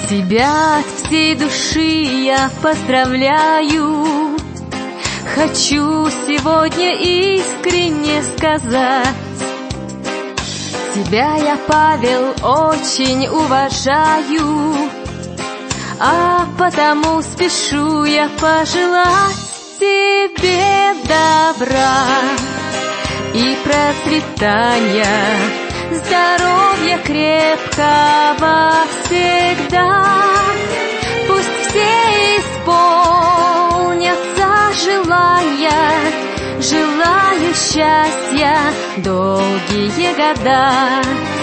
Тебя от всей души я поздравляю. Хочу сегодня искренне сказать: тебя я, Павел, очень уважаю, а потому спешу я пожелать тебе добра и процветания, здоровья крепкого всегда. Пусть все исполнятся желания, желаю счастья долгие года.